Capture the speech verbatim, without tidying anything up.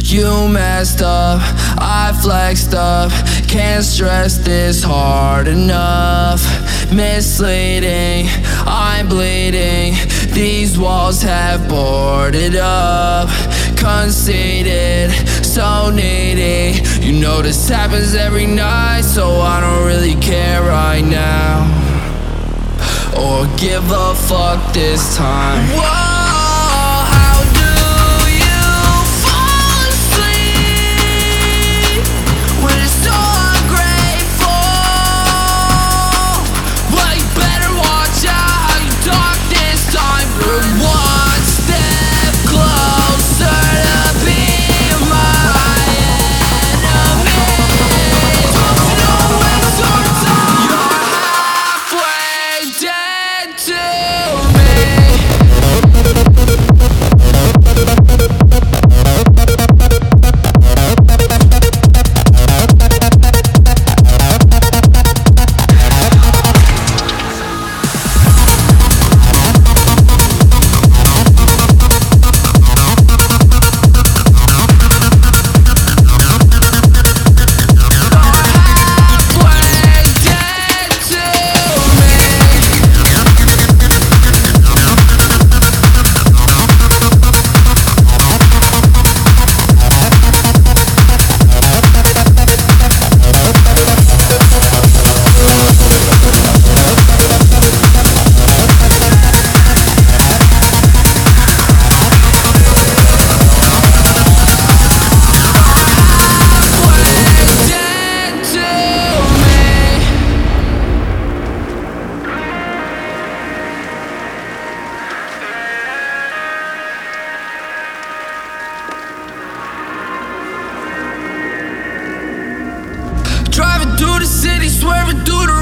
You messed up, I flexed up. Can't stress this hard enough. Misleading, I'm bleeding. These walls have boarded up. Conceited, so needy. You know this happens every night, so I don't really care right now, or give a fuck this time. Whoa. Driving through the city, swerving through the